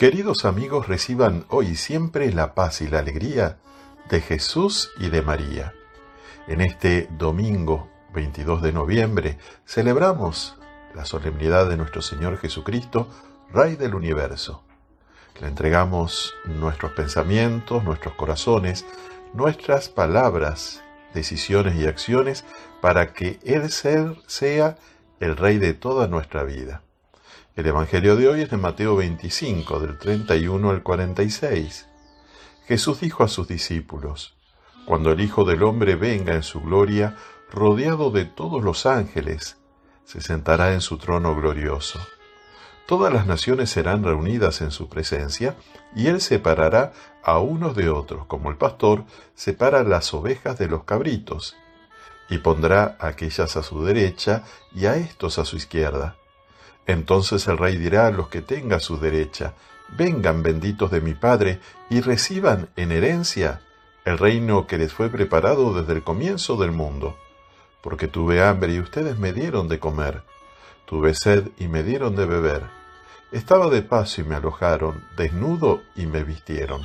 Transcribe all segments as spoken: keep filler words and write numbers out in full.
Queridos amigos, reciban hoy y siempre la paz y la alegría de Jesús y de María. En este domingo veintidós de noviembre celebramos la solemnidad de nuestro Señor Jesucristo, Rey del Universo. Le entregamos nuestros pensamientos, nuestros corazones, nuestras palabras, decisiones y acciones para que Él sea el Rey de toda nuestra vida. El Evangelio de hoy es de Mateo veinticinco, del treinta y uno al cuarenta y seis. Jesús dijo a sus discípulos: Cuando el Hijo del Hombre venga en su gloria, rodeado de todos los ángeles, se sentará en su trono glorioso. Todas las naciones serán reunidas en su presencia, y Él separará a unos de otros, como el pastor separa las ovejas de los cabritos, y pondrá a aquellas a su derecha y a estos a su izquierda. Entonces el Rey dirá a los que tenga a su derecha: Vengan, benditos de mi Padre, y reciban en herencia el reino que les fue preparado desde el comienzo del mundo. Porque tuve hambre y ustedes me dieron de comer, tuve sed y me dieron de beber, estaba de paso y me alojaron, desnudo y me vistieron,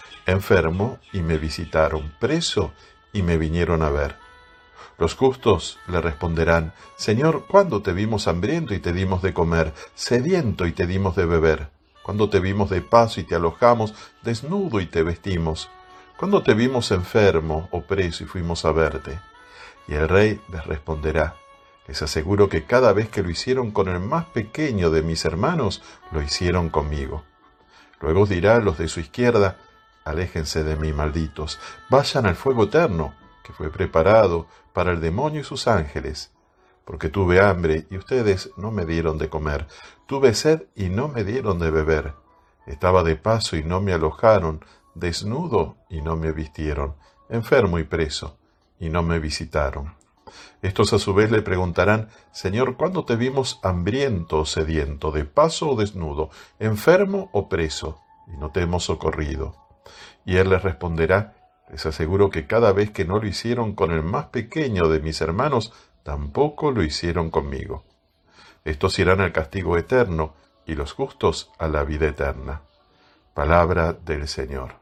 enfermo y me visitaron, preso y me vinieron a ver. Los justos le responderán: Señor, ¿cuándo te vimos hambriento y te dimos de comer, sediento y te dimos de beber? ¿Cuándo te vimos de paso y te alojamos, desnudo y te vestimos? ¿Cuándo te vimos enfermo o preso y fuimos a verte? Y el Rey les responderá: Les aseguro que cada vez que lo hicieron con el más pequeño de mis hermanos, lo hicieron conmigo. Luego dirá a los de su izquierda: Aléjense de mí, malditos, vayan al fuego eterno, que fue preparado para el demonio y sus ángeles. Porque tuve hambre y ustedes no me dieron de comer, tuve sed y no me dieron de beber, estaba de paso y no me alojaron, desnudo y no me vistieron, enfermo y preso y no me visitaron. Estos a su vez le preguntarán: Señor, ¿cuándo te vimos hambriento o sediento, de paso o desnudo, enfermo o preso, y no te hemos socorrido? Y él les responderá: Les aseguro que cada vez que no lo hicieron con el más pequeño de mis hermanos, tampoco lo hicieron conmigo. Estos irán al castigo eterno, y los justos a la vida eterna. Palabra del Señor.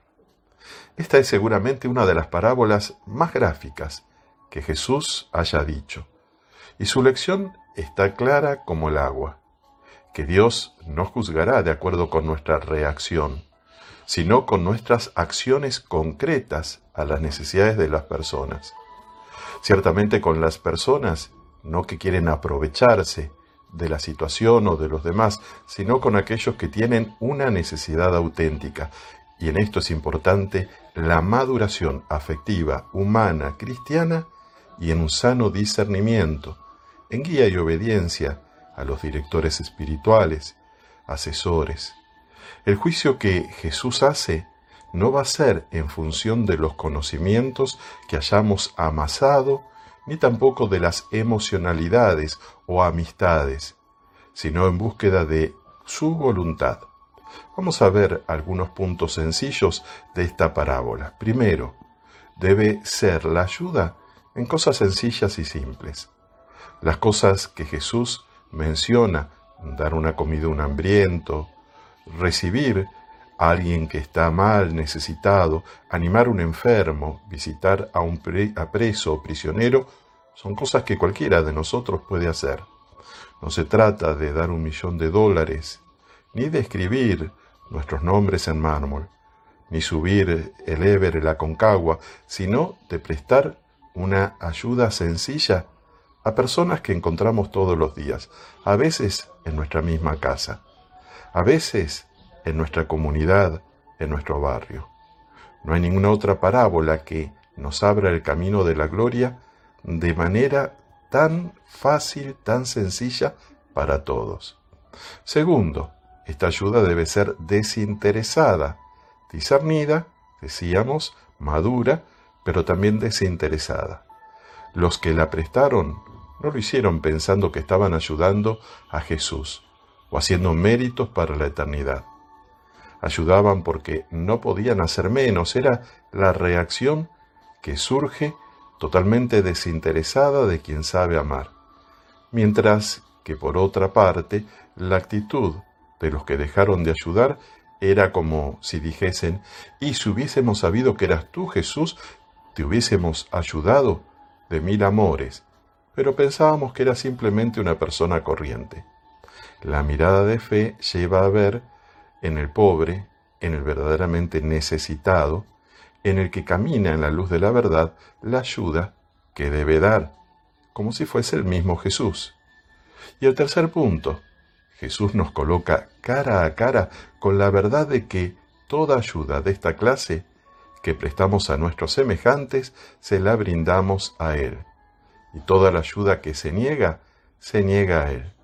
Esta es seguramente una de las parábolas más gráficas que Jesús haya dicho, y su lección está clara como el agua, que Dios no juzgará de acuerdo con nuestra reacción, sino con nuestras acciones concretas a las necesidades de las personas. Ciertamente con las personas, no que quieren aprovecharse de la situación o de los demás, sino con aquellos que tienen una necesidad auténtica. Y en esto es importante la maduración afectiva, humana, cristiana, y en un sano discernimiento, en guía y obediencia a los directores espirituales, asesores. El juicio que Jesús hace no va a ser en función de los conocimientos que hayamos amasado, ni tampoco de las emocionalidades o amistades, sino en búsqueda de su voluntad. Vamos a ver algunos puntos sencillos de esta parábola. Primero, debe ser la ayuda en cosas sencillas y simples. Las cosas que Jesús menciona: dar una comida a un hambriento, recibir a alguien que está mal, necesitado, animar a un enfermo, visitar a un pre- a preso o prisionero, son cosas que cualquiera de nosotros puede hacer. No se trata de dar un millón de dólares, ni de escribir nuestros nombres en mármol, ni subir el Éver, la Aconcagua, sino de prestar una ayuda sencilla a personas que encontramos todos los días, a veces en nuestra misma casa, a veces en nuestra comunidad, en nuestro barrio. No hay ninguna otra parábola que nos abra el camino de la gloria de manera tan fácil, tan sencilla para todos. Segundo, esta ayuda debe ser desinteresada, discernida, decíamos, madura, pero también desinteresada. Los que la prestaron no lo hicieron pensando que estaban ayudando a Jesús o haciendo méritos para la eternidad. Ayudaban porque no podían hacer menos, era la reacción que surge totalmente desinteresada de quien sabe amar. Mientras que por otra parte, la actitud de los que dejaron de ayudar Era como si dijesen, y si hubiésemos sabido que eras tú, Jesús, te hubiésemos ayudado de mil amores, pero pensábamos que era simplemente una persona corriente. La mirada de fe lleva a ver en el pobre, en el verdaderamente necesitado, en el que camina en la luz de la verdad, la ayuda que debe dar, como si fuese el mismo Jesús. Y el tercer punto, Jesús nos coloca cara a cara con la verdad de que toda ayuda de esta clase que prestamos a nuestros semejantes, se la brindamos a Él. Y toda la ayuda que se niega, se niega a Él.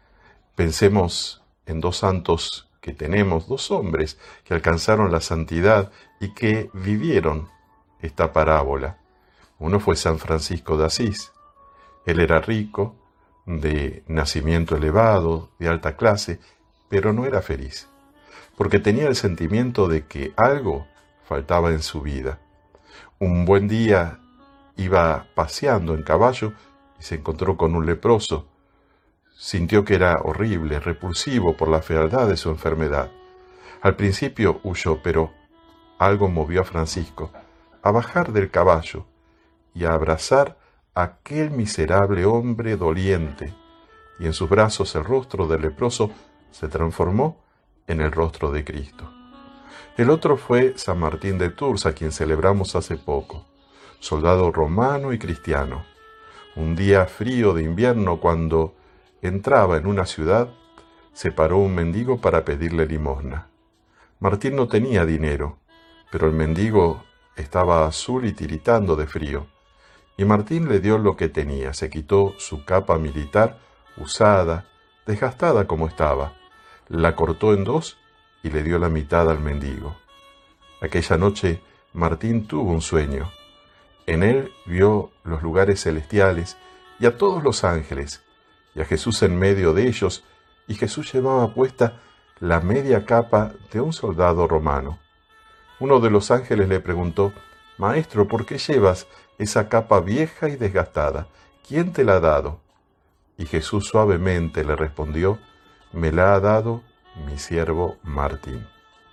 Pensemos en dos santos que tenemos, dos hombres que alcanzaron la santidad y que vivieron esta parábola. Uno fue San Francisco de Asís. Él era rico, de nacimiento elevado, de alta clase, pero no era feliz, porque tenía el sentimiento de que algo faltaba en su vida. Un buen día iba paseando en caballo y se encontró con un leproso. Sintió que era horrible, repulsivo por la fealdad de su enfermedad. Al principio huyó, pero algo movió a Francisco a bajar del caballo y a abrazar a aquel miserable hombre doliente, y en sus brazos el rostro del leproso se transformó en el rostro de Cristo. El otro fue San Martín de Tours, a quien celebramos hace poco, soldado romano y cristiano. Un día frío de invierno, cuando entraba en una ciudad, se paró un mendigo para pedirle limosna. Martín no tenía dinero, pero el mendigo estaba azul y tiritando de frío, y Martín le dio lo que tenía. Se quitó su capa militar, usada, desgastada como estaba, la cortó en dos y le dio la mitad al mendigo. Aquella noche Martín tuvo un sueño. En él vio los lugares celestiales y a todos los ángeles, y a Jesús en medio de ellos, y Jesús llevaba puesta la media capa de un soldado romano. Uno de los ángeles le preguntó: «Maestro, ¿por qué llevas esa capa vieja y desgastada? ¿Quién te la ha dado?» Y Jesús suavemente le respondió: «Me la ha dado mi siervo Martín».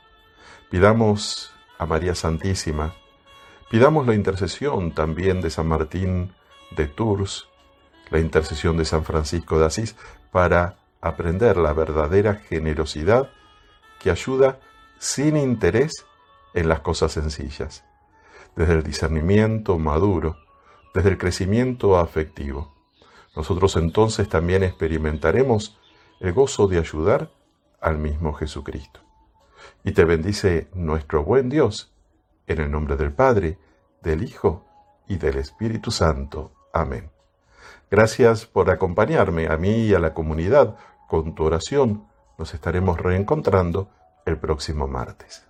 Pidamos a María Santísima, pidamos la intercesión también de San Martín de Tours, la intercesión de San Francisco de Asís, para aprender la verdadera generosidad que ayuda sin interés en las cosas sencillas, desde el discernimiento maduro, desde el crecimiento afectivo. Nosotros entonces también experimentaremos el gozo de ayudar al mismo Jesucristo. Y te bendice nuestro buen Dios, en el nombre del Padre, del Hijo y del Espíritu Santo. Amén. Gracias por acompañarme, a mí y a la comunidad, con tu oración. Nos estaremos reencontrando el próximo martes.